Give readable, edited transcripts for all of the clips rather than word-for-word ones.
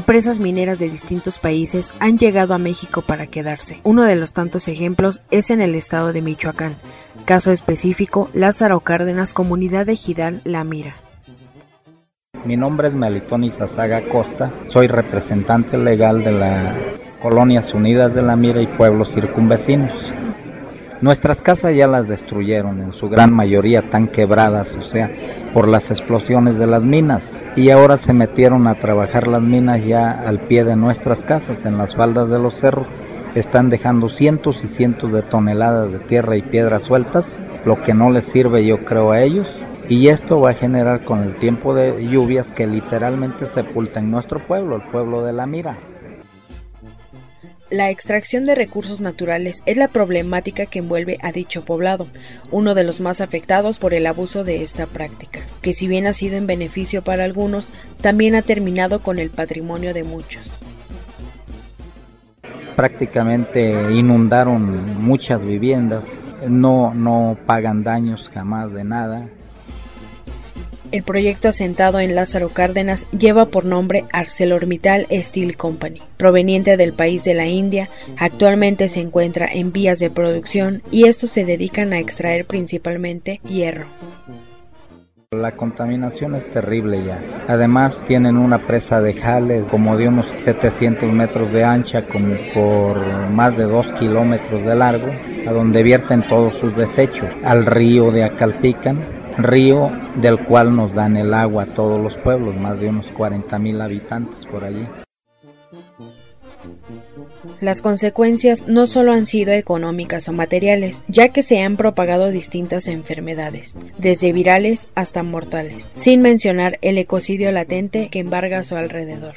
empresas mineras de distintos países han llegado a México para quedarse. Uno de los tantos ejemplos es en el estado de Michoacán. Caso específico, Lázaro Cárdenas, comunidad ejidal La Mira. Mi nombre es Melitón Izazaga Costa, soy representante legal de las Colonias Unidas de La Mira y pueblos circunvecinos. Nuestras casas ya las destruyeron, en su gran mayoría están quebradas, o sea, por las explosiones de las minas. Y ahora se metieron a trabajar las minas ya al pie de nuestras casas, en las faldas de los cerros. Están dejando cientos y cientos de toneladas de tierra y piedras sueltas, lo que no les sirve, yo creo, a ellos. Y esto va a generar con el tiempo de lluvias que literalmente sepultan nuestro pueblo, el pueblo de La Mira. La extracción de recursos naturales es la problemática que envuelve a dicho poblado, uno de los más afectados por el abuso de esta práctica, que si bien ha sido en beneficio para algunos, también ha terminado con el patrimonio de muchos. Prácticamente inundaron muchas viviendas, no pagan daños jamás de nada. El proyecto asentado en Lázaro Cárdenas lleva por nombre ArcelorMittal Steel Company, proveniente del país de la India. Actualmente se encuentra en vías de producción y estos se dedican a extraer principalmente hierro. La contaminación es terrible ya. Además tienen una presa de jale como de unos 700 metros de ancha, como por más de 2 kilómetros de largo, a donde vierten todos sus desechos al río de Acalpican, río del cual nos dan el agua a todos los pueblos, más de unos 40,000 habitantes por allí. Las consecuencias no solo han sido económicas o materiales, ya que se han propagado distintas enfermedades, desde virales hasta mortales, sin mencionar el ecocidio latente que embarga a su alrededor.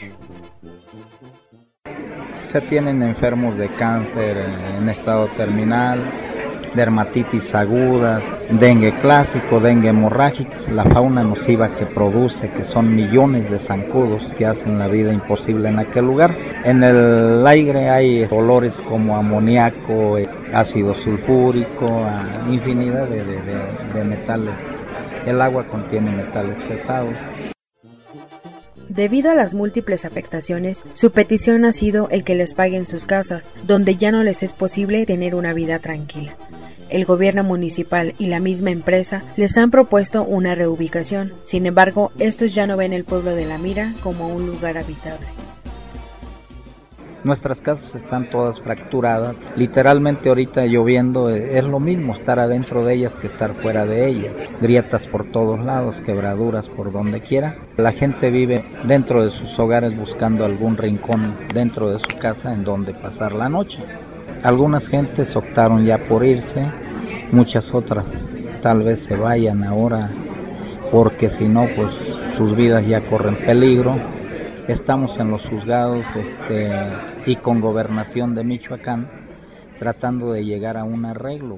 Se tienen enfermos de cáncer en estado terminal, dermatitis agudas, dengue clásico, dengue hemorrágico, la fauna nociva que produce, que son millones de zancudos que hacen la vida imposible en aquel lugar. En el aire hay olores como amoníaco, ácido sulfúrico, infinidad de metales. El agua contiene metales pesados. Debido a las múltiples afectaciones, su petición ha sido el que les paguen sus casas, donde ya no les es posible tener una vida tranquila. El gobierno municipal y la misma empresa les han propuesto una reubicación. Sin embargo, estos ya no ven el pueblo de La Mira como un lugar habitable. Nuestras casas están todas fracturadas. Literalmente ahorita lloviendo es lo mismo estar adentro de ellas que estar fuera de ellas. Grietas por todos lados, quebraduras por donde quiera. La gente vive dentro de sus hogares buscando algún rincón dentro de su casa en donde pasar la noche. Algunas gentes optaron ya por irse, muchas otras tal vez se vayan ahora porque si no pues sus vidas ya corren peligro. Estamos en los juzgados y con Gobernación de Michoacán tratando de llegar a un arreglo.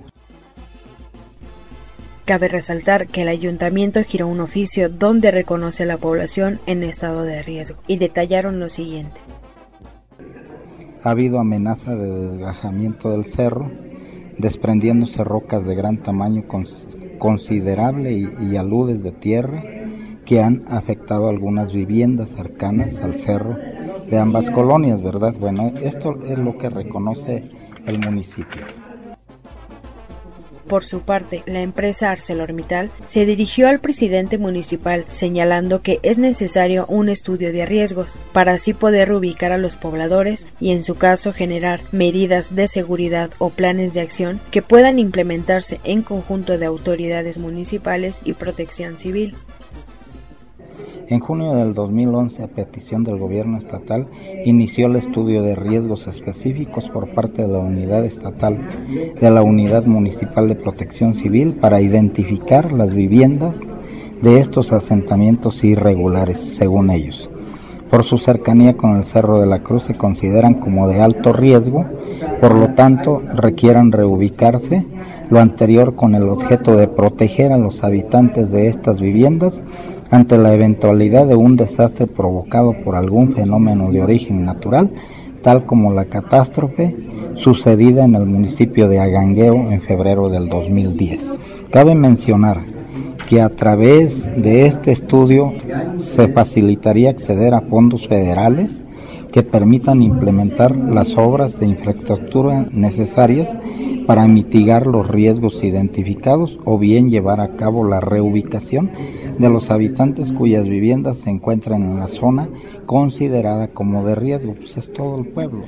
Cabe resaltar que el ayuntamiento giró un oficio donde reconoce a la población en estado de riesgo y detallaron lo siguiente. Ha habido amenaza de desgajamiento del cerro, desprendiéndose rocas de gran tamaño considerable y aludes de tierra que han afectado algunas viviendas cercanas al cerro de ambas colonias, ¿verdad? Bueno, esto es lo que reconoce el municipio. Por su parte, la empresa ArcelorMittal se dirigió al presidente municipal señalando que es necesario un estudio de riesgos para así poder reubicar a los pobladores y en su caso generar medidas de seguridad o planes de acción que puedan implementarse en conjunto de autoridades municipales y protección civil. En junio del 2011, a petición del gobierno estatal, inició el estudio de riesgos específicos por parte de la Unidad Estatal de la Unidad Municipal de Protección Civil para identificar las viviendas de estos asentamientos irregulares, según ellos. Por su cercanía con el Cerro de la Cruz se consideran como de alto riesgo, por lo tanto requieren reubicarse, lo anterior con el objeto de proteger a los habitantes de estas viviendas ante la eventualidad de un desastre provocado por algún fenómeno de origen natural, tal como la catástrofe sucedida en el municipio de Agangueo en febrero del 2010. Cabe mencionar que a través de este estudio se facilitaría acceder a fondos federales que permitan implementar las obras de infraestructura necesarias para mitigar los riesgos identificados o bien llevar a cabo la reubicación de los habitantes cuyas viviendas se encuentran en la zona considerada como de riesgo, pues es todo el pueblo.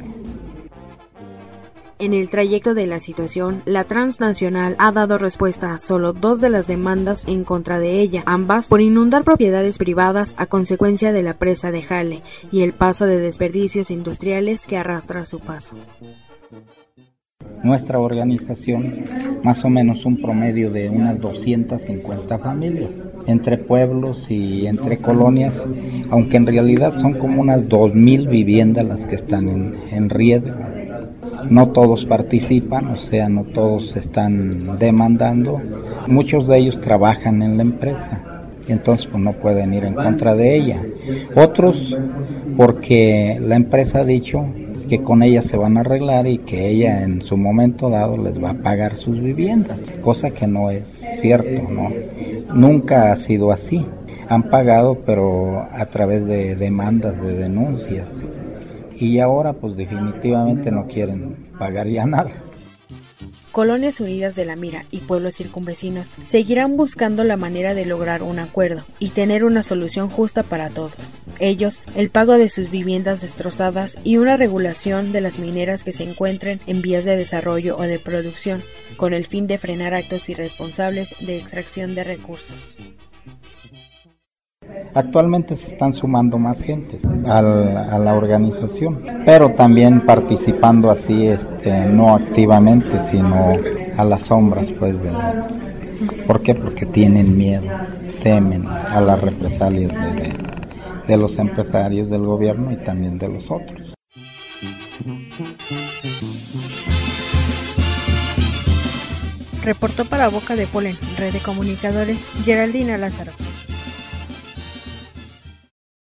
En el trayecto de la situación, la transnacional ha dado respuesta a solo 2 de las demandas en contra de ella, ambas por inundar propiedades privadas a consecuencia de la presa de Jale y el paso de desperdicios industriales que arrastra a su paso. Nuestra organización, más o menos un promedio de unas 250 familias, entre pueblos y entre colonias, aunque en realidad son como unas 2,000 viviendas las que están en riesgo. No todos participan, o sea, no todos están demandando. Muchos de ellos trabajan en la empresa, y entonces pues no pueden ir en contra de ella. Otros porque la empresa ha dicho que con ella se van a arreglar y que ella en su momento dado les va a pagar sus viviendas, cosa que no es cierto, ¿no? Nunca ha sido así. Han pagado, pero a través de demandas, de denuncias. Y ahora pues definitivamente no quieren pagar ya nada. Colonias Unidas de La Mira y pueblos circunvecinos seguirán buscando la manera de lograr un acuerdo y tener una solución justa para todos. Ellos, el pago de sus viviendas destrozadas y una regulación de las mineras que se encuentren en vías de desarrollo o de producción, con el fin de frenar actos irresponsables de extracción de recursos. Actualmente se están sumando más gente a la organización, pero también participando así, no activamente, sino a las sombras, pues. ¿Por qué? Porque tienen miedo, temen a las represalias de los empresarios, del gobierno y también de los otros. Reportó para Boca de Polen, Red de Comunicadores, Geraldina Lázaro.